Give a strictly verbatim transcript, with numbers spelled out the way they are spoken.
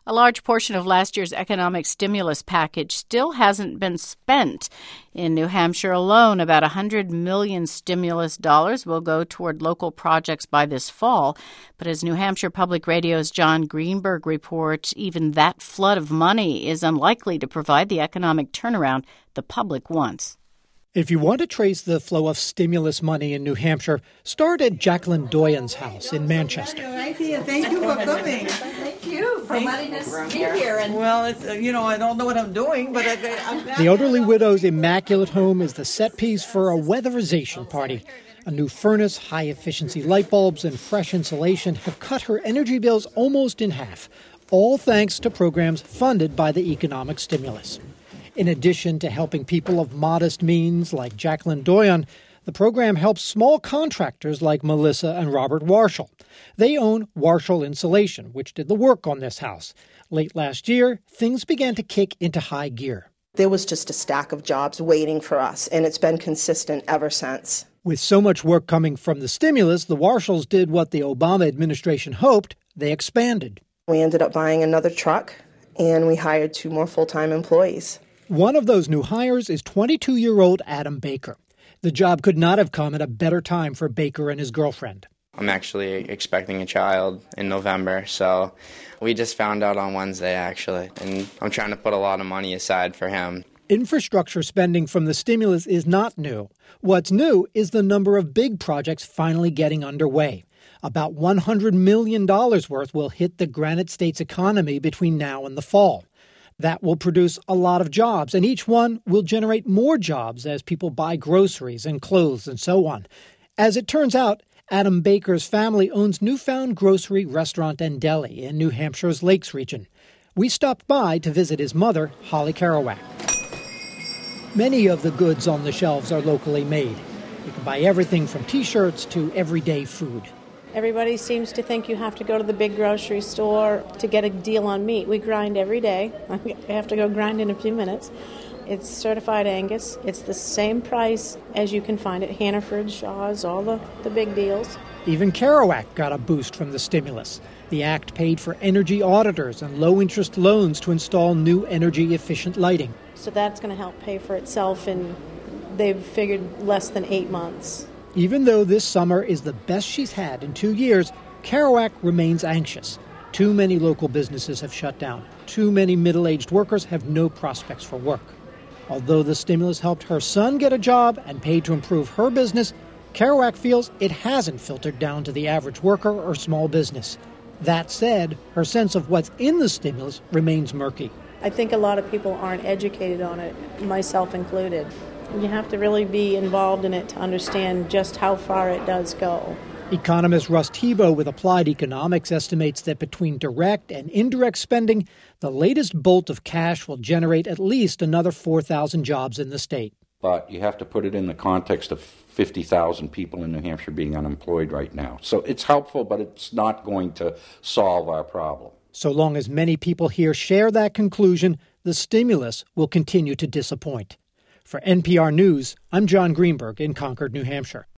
A large portion of last year's economic stimulus package still hasn't been spent. In New Hampshire alone, about one hundred million stimulus dollars will go toward local projects by this fall. But as New Hampshire Public Radio's John Greenberg reports, even that flood of money is unlikely to provide the economic turnaround the public wants. If you want to trace the flow of stimulus money in New Hampshire, start at Jacqueline Doyen's house in Manchester. Thank you for coming. Thank you for letting us be here. And well, it's, uh, you know, I don't know what I'm doing, but I, I'm The elderly widow's immaculate home is the set piece for a weatherization party. A new furnace, high-efficiency light bulbs, and fresh insulation have cut her energy bills almost in half, all thanks to programs funded by the economic stimulus. In addition to helping people of modest means like Jacqueline Doyen, the program helps small contractors like Melissa and Robert Warshall. They own Warshall Insulation, which did the work on this house. Late last year, things began to kick into high gear. There was just a stack of jobs waiting for us, and it's been consistent ever since. With so much work coming from the stimulus, the Warshalls did what the Obama administration hoped. They expanded. We ended up buying another truck, and we hired two more full-time employees. One of those new hires is twenty-two-year-old Adam Baker. The job could not have come at a better time for Baker and his girlfriend. I'm actually expecting a child in November, so we just found out on Wednesday, actually, and I'm trying to put a lot of money aside for him. Infrastructure spending from the stimulus is not new. What's new is the number of big projects finally getting underway. About one hundred million dollars worth will hit the Granite State's economy between now and the fall. That will produce a lot of jobs, and each one will generate more jobs as people buy groceries and clothes and so on. As it turns out, Adam Baker's family owns Newfound Grocery, Restaurant and Deli in New Hampshire's Lakes region. We stopped by to visit his mother, Holly Kerouac. Many of the goods on the shelves are locally made. You can buy everything from T-shirts to everyday food. Everybody seems to think you have to go to the big grocery store to get a deal on meat. We grind every day. I have to go grind in a few minutes. It's certified Angus. It's the same price as you can find at Hannaford, Shaw's, all the, the big deals. Even Kerouac got a boost from the stimulus. The act paid for energy auditors and low-interest loans to install new energy-efficient lighting. So that's going to help pay for itself in, they've figured, less than eight months. Even though this summer is the best she's had in two years, Kerouac remains anxious. Too many local businesses have shut down. Too many middle-aged workers have no prospects for work. Although the stimulus helped her son get a job and paid to improve her business, Kerouac feels it hasn't filtered down to the average worker or small business. That said, her sense of what's in the stimulus remains murky. I think a lot of people aren't educated on it, myself included. You have to really be involved in it to understand just how far it does go. Economist Russ Tebow with Applied Economics estimates that between direct and indirect spending, the latest bolt of cash will generate at least another four thousand jobs in the state. But you have to put it in the context of fifty thousand people in New Hampshire being unemployed right now. So it's helpful, but it's not going to solve our problem. So long as many people here share that conclusion, the stimulus will continue to disappoint. For N P R News, I'm John Greenberg in Concord, New Hampshire.